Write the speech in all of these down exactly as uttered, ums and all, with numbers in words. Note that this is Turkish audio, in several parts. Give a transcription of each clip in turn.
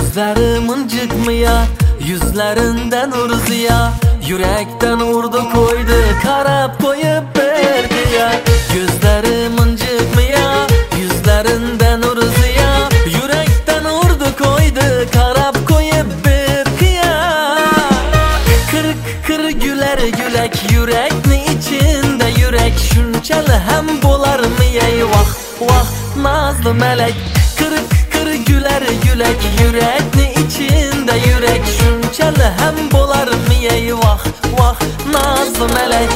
Gözlerimin çıkmaya, yüzlerinden urziya, yürekten urdu koydu, karab koyup verdi ya. Gözlerimin çıkmaya, yüzlerinden urziya, yürekten urdu koydu, karab koyup verdi ya. Kırık kır güler gülek, yürekni içinde yürek, şunçalı hem bolar mı ey vah vah nazlı melek. Kırık kır güler gülek, yürekni içinde yürek, şunçalı hem bolar mı ey vah vah nazlı melek.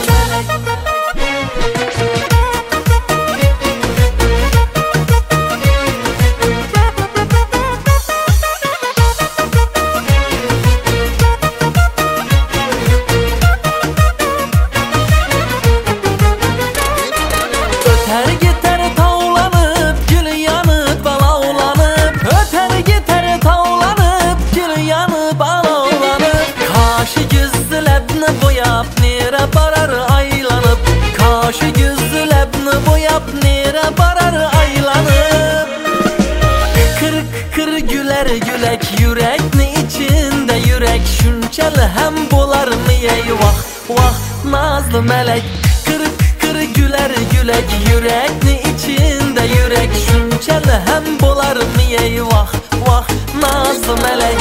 Öter gider tavlanıp, gül yanıp alavlanıp, öter gider tavlanıp, gül yanıp alavlanıp. Kaşı gözlü lebni boyap, nere barar aylanıp, kaşı gözlü lebni boyap, nere barar aylanıp. Kırık kır güler gülek, yürekni içinde yürek, şunçalı hem bolar mı ey vah vah nazlı melek. Kırık kır güler gülek, yürekni içinde yürek, şunçalı hem bolar mı ey vah vah nazlı melek.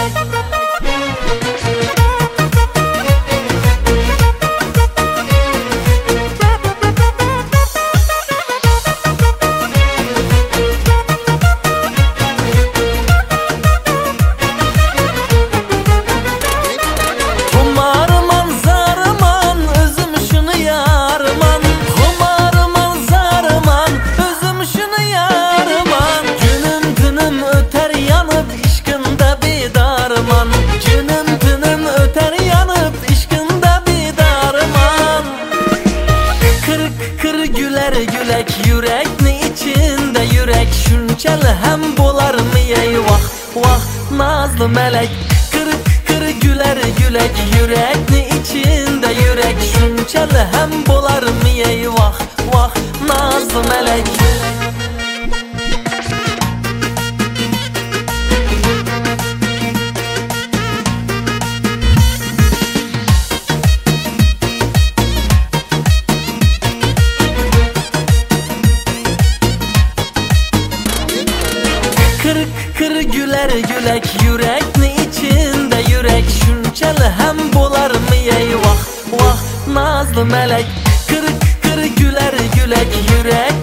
Günüm günüm öter yanıp, işkında bir darman. Kırık kır güler gülek, yürekni içinde yürek, şunçalı hem bolar mı ey vah vah nazlı melek. Kırık kır güler gülek, yürekni içinde yürek, şunçalı hem bolar mı ey vah vah nazlı melek. Kırık kır güler gülek, yürekni içinde yürek, şunçalı hem bolar mı ey vah vah nazlı melek. Kırık kır güler gülek, yürek